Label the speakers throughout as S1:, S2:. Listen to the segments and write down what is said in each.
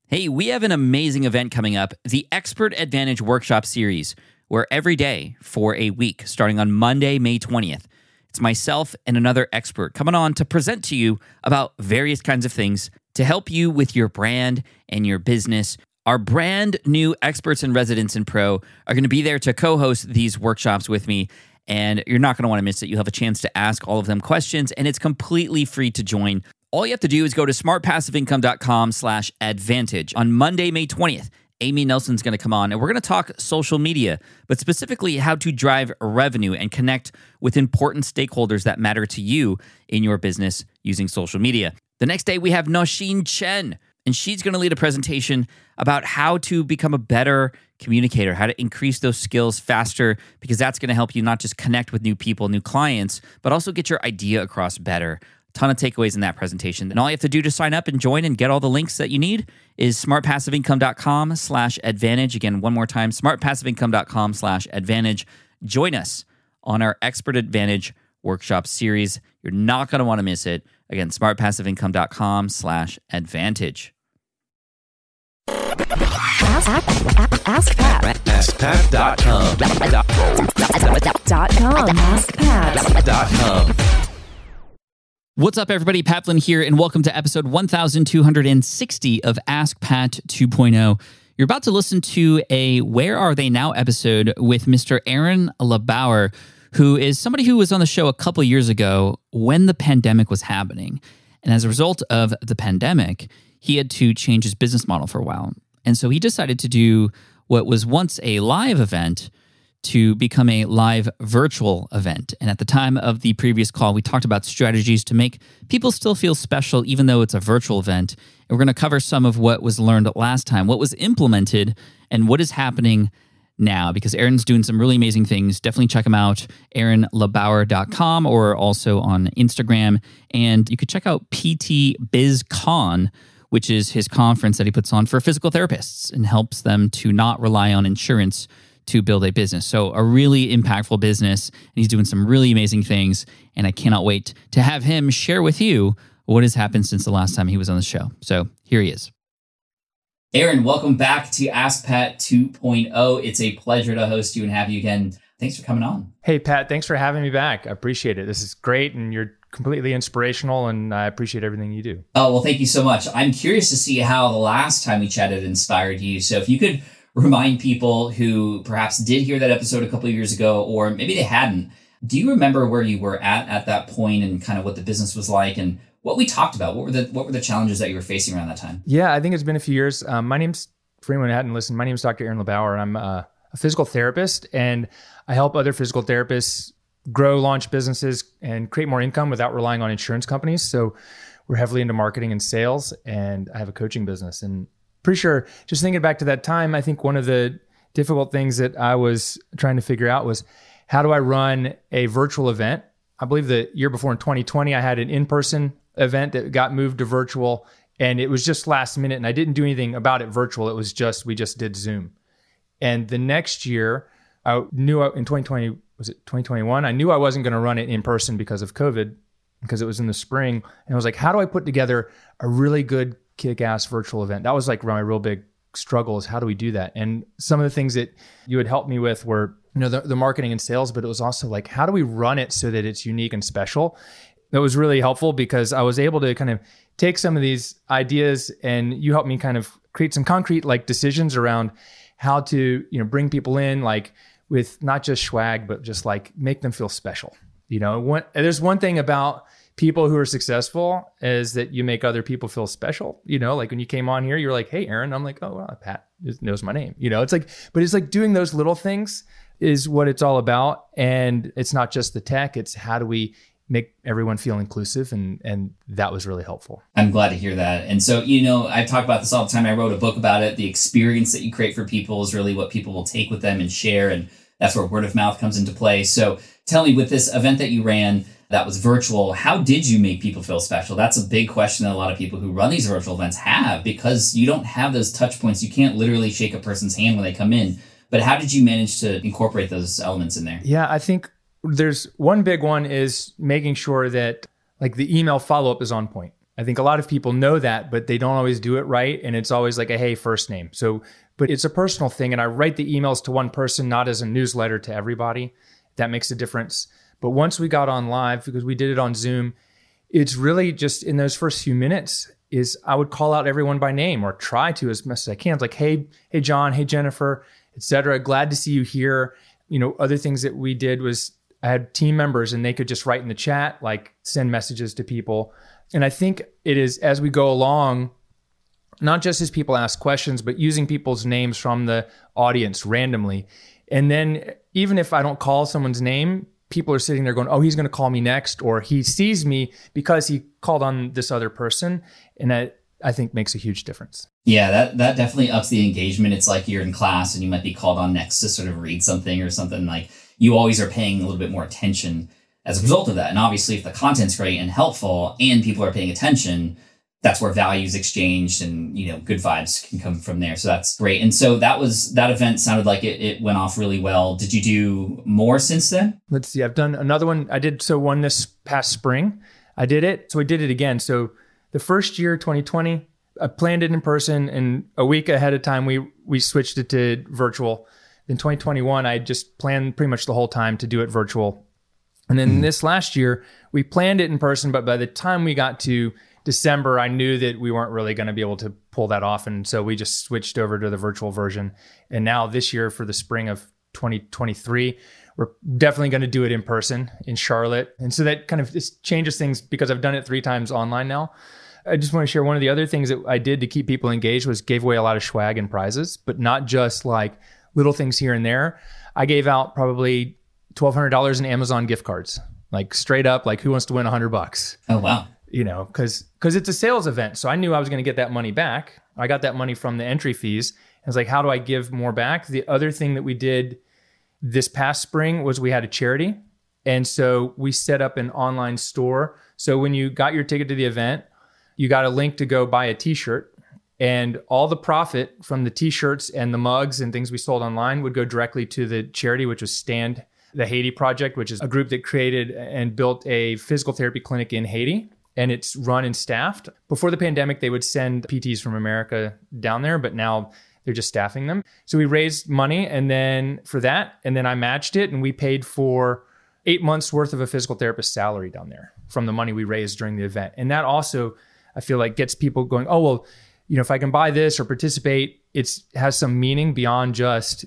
S1: Hey, we have an amazing event coming up, the Expert Advantage Workshop Series, where every day for a week, starting on Monday, May 20th, it's myself and another expert coming on to present to you about various kinds of things to help you with your brand and your business. Our brand new experts and residents in Pro are going to be there to co-host these workshops with me, and you're not going to want to miss it. You'll have a chance to ask all of them questions, and it's completely free to join. All you have to do is go to smartpassiveincome.com/advantage. On Monday, May 20th, Amy Nelson's going to come on, and we're going to talk social media, but specifically how to drive revenue and connect with important stakeholders that matter to you in your business using social media. The next day, we have Nosheen Chen, and she's going to lead a presentation about how to become a better communicator, how to increase those skills faster, because that's going to help you not just connect with new people, new clients, but also get your idea across better. Ton of takeaways in that presentation. And all you have to do to sign up and join and get all the links that you need is smartpassiveincome.com/advantage. Again, one more time, smartpassiveincome.com/advantage. Join us on our Expert Advantage Workshop Series. You're not going to want to miss it. Again, smartpassiveincome.com/advantage.
S2: Ask Pat.
S3: AskPat.com.
S2: AskPat.com.
S1: What's up, everybody? Pat Flynn here, and welcome to episode 1260 of Ask Pat 2.0. You're about to listen to a Where Are They Now episode with Mr. Aaron LeBauer, who is somebody who was on the show a couple years ago when the pandemic was happening. And as a result of the pandemic, he had to change his business model for a while. And so he decided to do what was once a live event to become a live virtual event. And at the time of the previous call, we talked about strategies to make people still feel special, even though it's a virtual event. And we're going to cover some of what was learned last time, what was implemented, and what is happening now, because Aaron's doing some really amazing things. Definitely check him out, aaronlebauer.com, or also on Instagram. And you could check out PT BizCon, which is his conference that he puts on for physical therapists and helps them to not rely on insurance to build a business. So a really impactful business, and he's doing some really amazing things, and I cannot wait to have him share with you what has happened since the last time he was on the show. So here he is. Aaron, welcome back to Ask Pat 2.0. It's a pleasure to host you and have you again. Thanks for coming on.
S4: Hey, Pat, thanks for having me back. I appreciate it. This is great, and you're completely inspirational, and I appreciate everything you do.
S1: Oh, well, thank you so much. I'm curious to see how the last time we chatted inspired you. So if you could remind people who perhaps did hear that episode a couple of years ago, or maybe they hadn't, do you remember where you were at that point and kind of what the business was like and what we talked about? What were the challenges that you were facing around that time?
S4: Yeah, I think it's been a few years. For anyone who hadn't listened, my name is Dr. Aaron LeBauer, and I'm a physical therapist, and I help other physical therapists grow, launch businesses, and create more income without relying on insurance companies. So we're heavily into marketing and sales, and I have a coaching business. And pretty sure, just thinking back to that time, I think one of the difficult things that I was trying to figure out was, how do I run a virtual event? I believe the year before, in 2020, I had an in-person event that got moved to virtual, and it was just last minute, and I didn't do anything about it virtual. It was just, we just did Zoom. And the next year, I knew in 2020, was it 2021? I knew I wasn't going to run it in person because of COVID, because it was in the spring. And I was like, how do I put together a really good kick-ass virtual event? That was like my real big struggle, is how do we do that? And some of the things that you had helped me with were, the marketing and sales, but it was also like, how do we run it so that it's unique and special? That was really helpful, because I was able to kind of take some of these ideas, and you helped me kind of create some concrete decisions around how to, bring people in, with not just swag, but just make them feel special. There's one thing about people who are successful is that you make other people feel special. Like when you came on here, you're like, hey, Aaron. I'm like, oh, well, Pat knows my name. But it's like doing those little things is what it's all about. And it's not just the tech, it's how do we make everyone feel inclusive. And that was really helpful.
S1: I'm glad to hear that. And so, I talk about this all the time. I wrote a book about it. The experience that you create for people is really what people will take with them and share. And that's where word of mouth comes into play. So tell me, with this event that you ran that was virtual, how did you make people feel special? That's a big question that a lot of people who run these virtual events have, because you don't have those touch points. You can't literally shake a person's hand when they come in. But how did you manage to incorporate those elements in there?
S4: Yeah, I think there's one big one is making sure that the email follow-up is on point. I think a lot of people know that, but they don't always do it right. And it's always like a hey, first name. So, but it's a personal thing. And I write the emails to one person, not as a newsletter to everybody. That makes a difference. But once we got on live, because we did it on Zoom, it's really just in those first few minutes is I would call out everyone by name or try to as much as I can. It's like, hey, John, hey, Jennifer, etc. Glad to see you here. Other things that we did was I had team members and they could just write in the chat, like send messages to people. And I think it is as we go along, not just as people ask questions, but using people's names from the audience randomly. And then even if I don't call someone's name, people are sitting there going, oh, he's going to call me next, or he sees me because he called on this other person. And that I think makes a huge difference.
S1: Yeah, that definitely ups the engagement. It's like you're in class and you might be called on next to sort of read something or something. Like you always are paying a little bit more attention as a result of that. And obviously if the content's great and helpful and people are paying attention, that's where value is exchanged and, good vibes can come from there. So that's great. And so that event sounded like it went off really well. Did you do more since then?
S4: Let's see. I've done another one. I did one this past spring. I did it. So I did it again. So the first year, 2020, I planned it in person, and a week ahead of time, we switched it to virtual. In 2021, I just planned pretty much the whole time to do it virtual. And then this last year, we planned it in person, but by the time we got to December, I knew that we weren't really going to be able to pull that off. And so we just switched over to the virtual version. And now this year for the spring of 2023, we're definitely going to do it in person in Charlotte. And so that kind of just changes things because I've done it 3 times online now. I just want to share one of the other things that I did to keep people engaged was gave away a lot of swag and prizes, but not just like little things here and there. I gave out probably $1,200 in Amazon gift cards, like straight up, like who wants to win $100?
S1: Oh, wow.
S4: Because it's a sales event. So I knew I was going to get that money back. I got that money from the entry fees. I was like, how do I give more back? The other thing that we did this past spring was we had a charity. And so we set up an online store. So when you got your ticket to the event, you got a link to go buy a t-shirt, and all the profit from the t-shirts and the mugs and things we sold online would go directly to the charity, which was Stand the Haiti Project, which is a group that created and built a physical therapy clinic in Haiti. And it's run and staffed. Before the pandemic, they would send PTs from America down there, but now they're just staffing them. So we raised money and then for that, and then I matched it, and we paid for 8 months worth of a physical therapist salary down there from the money we raised during the event. And that also, I feel like, gets people going, oh, well, if I can buy this or participate, it has some meaning beyond just,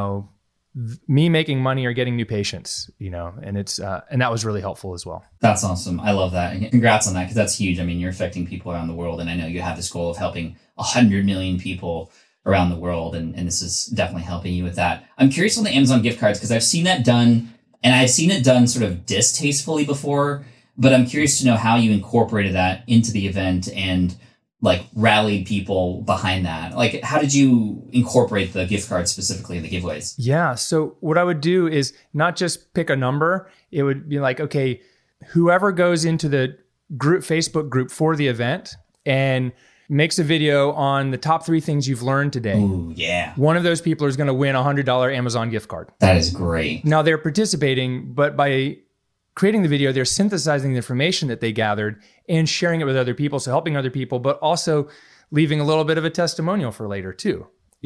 S4: me making money or getting new patients, and it's, and that was really helpful as well.
S1: That's awesome. I love that. And congrats on that, because that's huge. I mean, you're affecting people around the world. And I know you have this goal of helping 100 million people around the world. And this is definitely helping you with that. I'm curious on the Amazon gift cards, because I've seen that done, and I've seen it done sort of distastefully before, but I'm curious to know how you incorporated that into the event and like rallied people behind that. Like, how did you incorporate the gift cards specifically in the giveaways?
S4: Yeah. So what I would do is not just pick a number. It would be like, okay, whoever goes into the group, Facebook group for the event and makes a video on the top 3 things you've learned today.
S1: Ooh, yeah.
S4: One of those people is going to win a $100 Amazon gift card.
S1: That is great.
S4: Now they're participating, but by creating the video, they're synthesizing the information that they gathered and sharing it with other people. So helping other people, but also leaving a little bit of a testimonial for later too.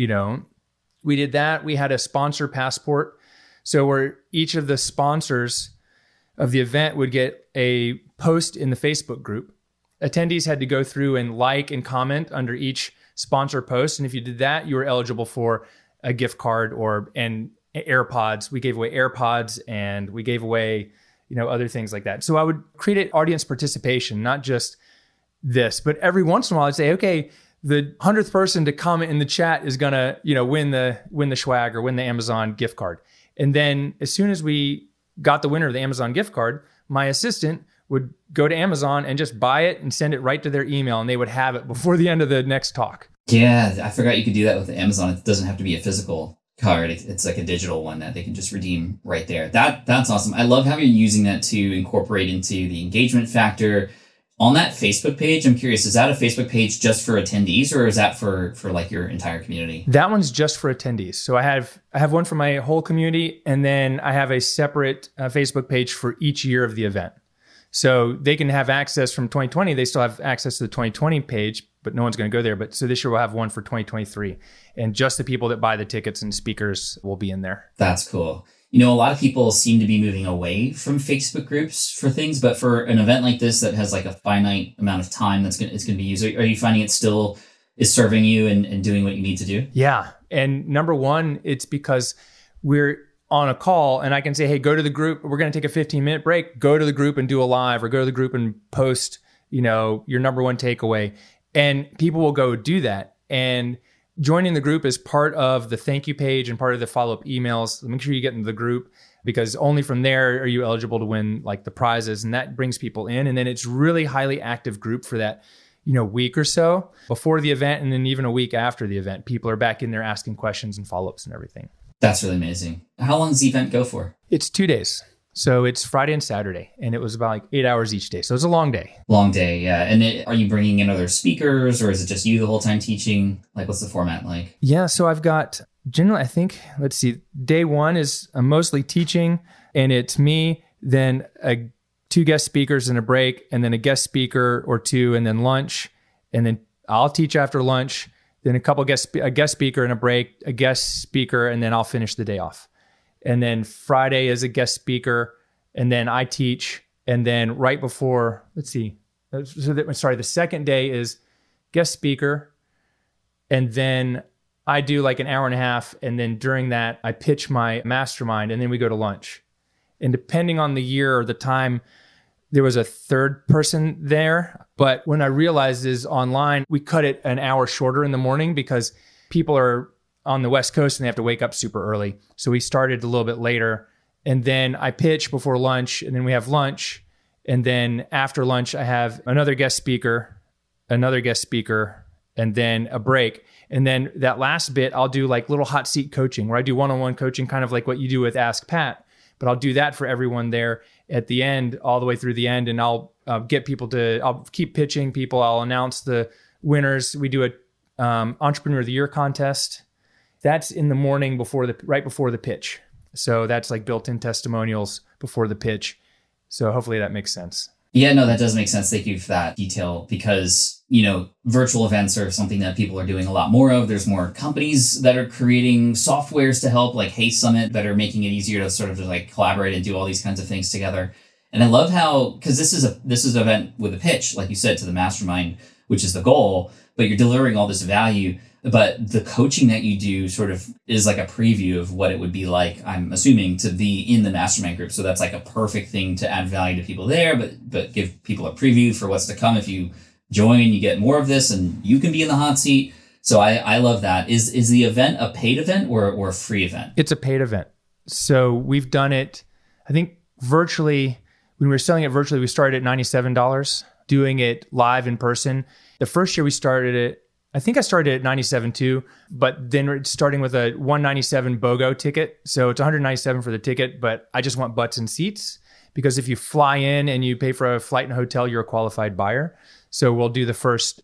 S4: We did that. We had a sponsor passport. So where each of the sponsors of the event would get a post in the Facebook group. Attendees had to go through and like and comment under each sponsor post. And if you did that, you were eligible for a gift card and AirPods. We gave away AirPods, and we gave away other things like that. So I would create audience participation, not just this, but every once in a while I'd say, okay, the 100th person to comment in the chat is gonna, win the swag or win the Amazon gift card. And then as soon as we got the winner of the Amazon gift card, my assistant would go to Amazon and just buy it and send it right to their email, and they would have it before the end of the next talk.
S1: Yeah, I forgot you could do that with Amazon. It doesn't have to be a physical card. It's like a digital one that they can just redeem right there. That's awesome. I love how you're using that to incorporate into the engagement factor. On that Facebook page, I'm curious, is that a Facebook page just for attendees, or is that for like your entire community?
S4: That one's just for attendees. So I have one for my whole community, and then I have a separate Facebook page for each year of the event. So they can have access from 2020. They still have access to the 2020 page, but no one's going to go there. But so this year we'll have one for 2023. And just the people that buy the tickets and speakers will be in there.
S1: That's cool. You know, a lot of people seem to be moving away from Facebook groups for things, but for an event like this that has like a finite amount of time it's going to be used, are you finding it still is serving you and doing what you need to do?
S4: Yeah. And number one, it's because we're on a call and I can say, hey, go to the group. We're going to take a 15-minute break. Go to the group and do a live, or go to the group and post, your number one takeaway. And people will go do that. And joining the group is part of the thank you page and part of the follow-up emails. Make sure you get into the group, because only from there are you eligible to win like the prizes. And that brings people in. And then it's really highly active group for that, week or so before the event. And then even a week after the event, people are back in there asking questions and follow-ups and everything.
S1: That's really amazing. How long does the event go for?
S4: It's 2 days. So it's Friday and Saturday, and it was about like 8 hours each day. So it's a long day.
S1: Long day, yeah. And are you bringing in other speakers, or is it just you the whole time teaching? Like, what's the format like?
S4: Yeah, so I've got generally, I think, let's see, day one is mostly teaching, and it's me, then 2 guest speakers and a break, and then a guest speaker or 2, and then lunch. And then I'll teach after lunch, then a guest speaker and a break, a guest speaker, and then I'll finish the day off. And then Friday is a guest speaker, and then I teach. And then right before, the second day is guest speaker. And then I do like an hour and a half. And then during that, I pitch my mastermind, and then we go to lunch. And depending on the year or the time, there was a third person there. But when I realized is online, we cut it an hour shorter in the morning because people are on the West Coast and they have to wake up super early. So we started a little bit later. And then I pitch before lunch, and then we have lunch. And then after lunch, I have another guest speaker, and then a break. And then that last bit, I'll do like little hot seat coaching where I do one-on-one coaching, kind of like what you do with Ask Pat. But I'll do that for everyone there at the end, all the way through the end. And I'll I'll keep pitching people. I'll announce the winners. We do a Entrepreneur of the Year contest. That's in the morning right before the pitch. So that's like built-in testimonials before the pitch. So hopefully that makes sense.
S1: Yeah, no, that does make sense. Thank you for that detail, because, virtual events are something that people are doing a lot more of. There's more companies that are creating softwares to help, like Hey Summit, that are making it easier to sort of like collaborate and do all these kinds of things together. And I love how, because this is an event with a pitch, like you said, to the mastermind, which is the goal, but you're delivering all this value. But the coaching that you do sort of is like a preview of what it would be like, I'm assuming, to be in the mastermind group. So that's like a perfect thing to add value to people there, but give people a preview for what's to come. If you join, you get more of this and you can be in the hot seat. So I love that. Is the event a paid event or a free event?
S4: It's a paid event. So we've done it, I think virtually, when we were selling it virtually, we started at $97, doing it live in person. The first year we started it, I think I started at $97 too, but then we're starting with a $197 BOGO ticket. So it's $197 for the ticket, but I just want butts and seats, because if you fly in and you pay for a flight and hotel, you're a qualified buyer. So we'll do the first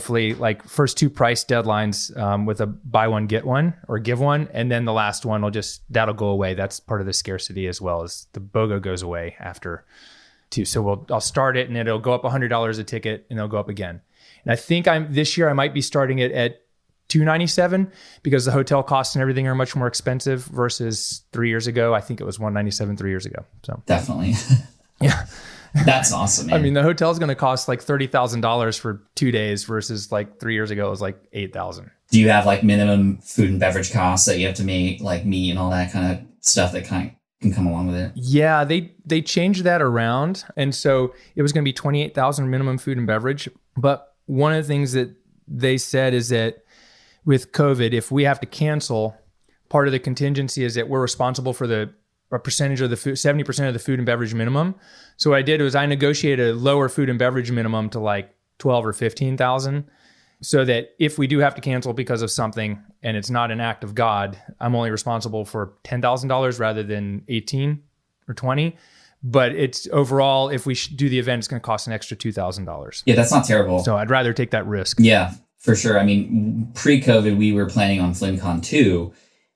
S4: 2 price deadlines with a buy one, get one, or give one. And then the last one that'll go away. That's part of the scarcity, as well as the BOGO goes away after 2. So I'll start it, and it'll go up $100 a ticket, and it'll go up again. And I think this year I might be starting it at $297, because the hotel costs and everything are much more expensive versus 3 years ago. I think it was $197 3 years ago. So
S1: definitely.
S4: Yeah.
S1: That's awesome, man.
S4: I mean, the hotel is going to cost like $30,000 for 2 days versus like 3 years ago, it was like $8,000.
S1: Do you have like minimum food and beverage costs that you have to make, like meat and all that kind of stuff that can come along with it?
S4: Yeah, they changed that around. And so it was going to be $28,000 minimum food and beverage. But one of the things that they said is that with COVID, if we have to cancel, part of the contingency is that we're responsible for a percentage of the food, 70% of the food and beverage minimum. So what I did was I negotiated a lower food and beverage minimum to like 12 or 15,000, so that if we do have to cancel because of something and it's not an act of God, I'm only responsible for $10,000 rather than 18 or 20. But it's overall, if we do the event, it's going to cost an extra $2,000.
S1: Yeah, that's not terrible.
S4: So I'd rather take that risk.
S1: Yeah, for sure. I mean, pre-COVID, we were planning on FlynnCon 2,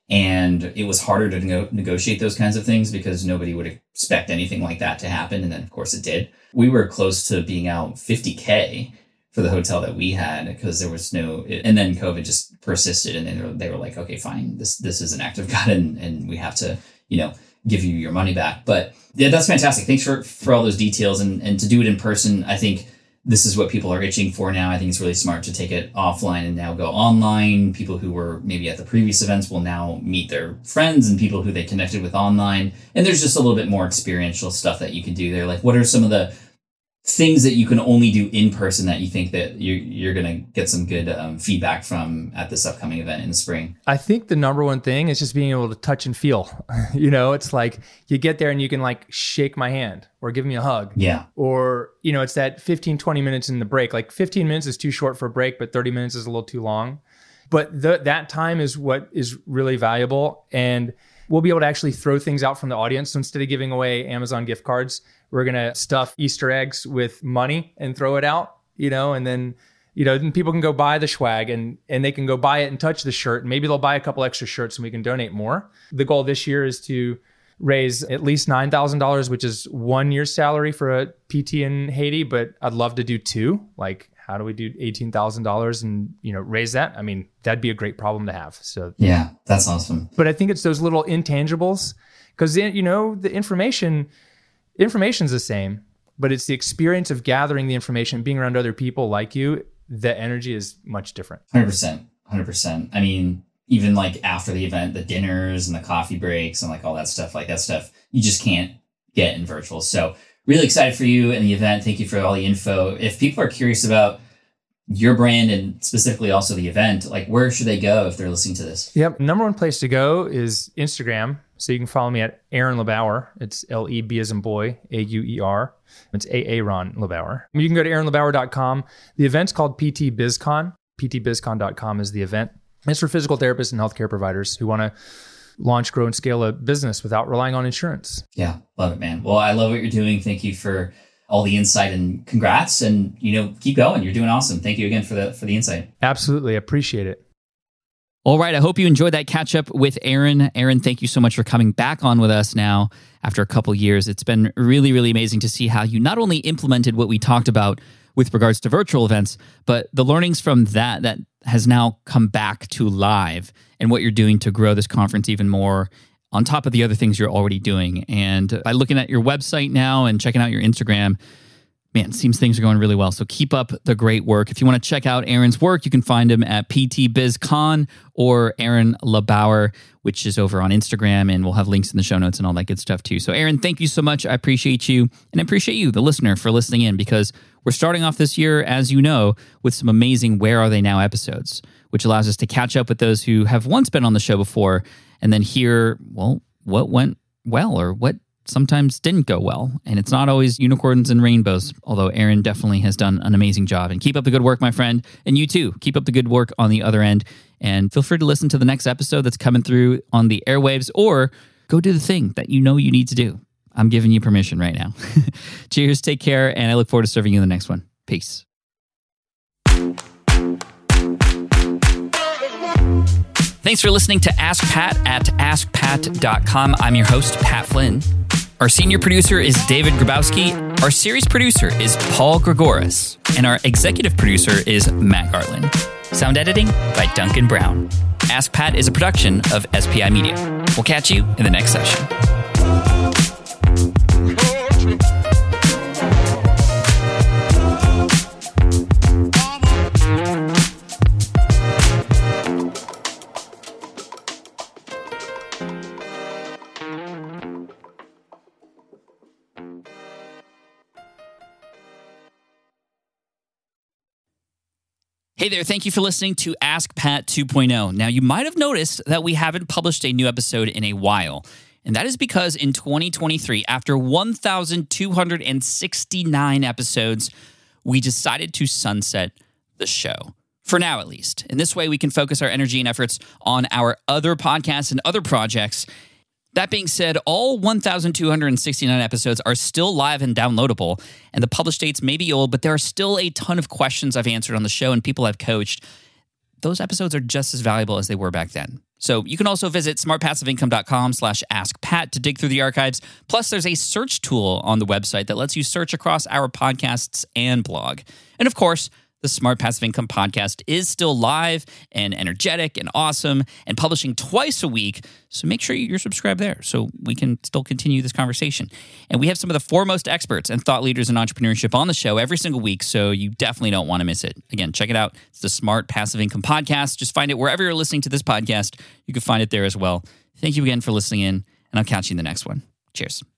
S1: And it was harder to negotiate those kinds of things because nobody would expect anything like that to happen. And then, of course, it did. We were close to being out $50K for the hotel that we had because there was and then COVID just persisted. And then they were like, okay, fine, this is an act of God and we have to, give you your money back. But yeah, that's fantastic. Thanks for all those details. And to do it in person, I think this is what people are itching for now. I think it's really smart to take it offline and now go online. People who were maybe at the previous events will now meet their friends and people who they connected with online. And there's just a little bit more experiential stuff that you can do there. Like, what are some of the things that you can only do in person that you think that you're going to get some good feedback from at this upcoming event in the spring?
S4: I think the number one thing is just being able to touch and feel. It's like you get there and you can like shake my hand or give me a hug.
S1: Yeah.
S4: Or, it's that 15, 20 minutes in the break. Like 15 minutes is too short for a break, but 30 minutes is a little too long. But that time is what is really valuable. And we'll be able to actually throw things out from the audience. So instead of giving away Amazon gift cards, we're going to stuff Easter eggs with money and throw it out, and then, then people can go buy the swag and they can go buy it and touch the shirt. And maybe they'll buy a couple extra shirts and we can donate more. The goal this year is to raise at least $9,000, which is 1 year's salary for a PT in Haiti, but I'd love to do 2. Like, how do we do $18,000 and, raise that? I mean, that'd be a great problem to have. So
S1: yeah, that's awesome.
S4: But I think it's those little intangibles because, the information's the same, but it's the experience of gathering the information, being around other people like you. The energy is much different.
S1: 100%. I mean, even like after the event, the dinners and the coffee breaks and like all that stuff, you just can't get in virtual. So really excited for you and the event. Thank you for all the info. If people are curious about your brand and specifically also the event, like where should they go if they're listening to this?
S4: Yep. Number one place to go is Instagram. So you can follow me at Aaron LeBauer. It's L-E-B as in boy, A-U-E-R. It's Aaron LeBauer. You can go to aaronlebauer.com. The event's called PT BizCon. PTBizCon.com is the event. It's for physical therapists and healthcare providers who want to launch, grow, and scale a business without relying on insurance.
S1: Yeah, love it, man. Well, I love what you're doing. Thank you for all the insight and congrats. And, keep going. You're doing awesome. Thank you again for the insight.
S4: Absolutely. I appreciate it.
S1: All right. I hope you enjoyed that catch up with Aaron. Aaron, thank you so much for coming back on with us now after a couple years. It's been really, really amazing to see how you not only implemented what we talked about with regards to virtual events, but the learnings from that has now come back to live and what you're doing to grow this conference even more on top of the other things you're already doing. And by looking at your website now and checking out your Instagram, man, it seems things are going really well. So keep up the great work. If you want to check out Aaron's work, you can find him at PT BizCon or Aaron LeBauer, which is over on Instagram, and we'll have links in the show notes and all that good stuff too. So Aaron, thank you so much. I appreciate you, and I appreciate you, the listener, for listening in, because we're starting off this year, as you know, with some amazing Where Are They Now episodes, which allows us to catch up with those who have once been on the show before and then hear, well, what went well or what sometimes didn't go well. And it's not always unicorns and rainbows, although Aaron definitely has done an amazing job. And keep up the good work, my friend. And you too, keep up the good work on the other end. And feel free to listen to the next episode that's coming through on the airwaves, or go do the thing that you know you need to do. I'm giving you permission right now. Cheers, take care, and I look forward to serving you in the next one. Peace. Thanks for listening to Ask Pat at askpat.com. I'm your host, Pat Flynn. Our senior producer is David Grabowski. Our series producer is Paul Gregoris. And our executive producer is Matt Garland. Sound editing by Duncan Brown. Ask Pat is a production of SPI Media. We'll catch you in the next session. Hey there, thank you for listening to Ask Pat 2.0. Now, you might have noticed that we haven't published a new episode in a while, and that is because in 2023, after 1,269 episodes, we decided to sunset the show. For now, at least. In this way, we can focus our energy and efforts on our other podcasts and other projects. That being said, all 1,269 episodes are still live and downloadable, and the published dates may be old, but there are still a ton of questions I've answered on the show and people I've coached. those episodes are just as valuable as they were back then. So you can also visit smartpassiveincome.com/askpat to dig through the archives. Plus, there's a search tool on the website that lets you search across our podcasts and blog. And of course, the Smart Passive Income podcast is still live and energetic and awesome and publishing twice a week. So make sure you're subscribed there so we can still continue this conversation. And we have some of the foremost experts and thought leaders in entrepreneurship on the show every single week, so you definitely don't want to miss it. Again, check it out. It's the Smart Passive Income podcast. Just find it wherever you're listening to this podcast. You can find it there as well. Thank you again for listening in, and I'll catch you in the next one. Cheers.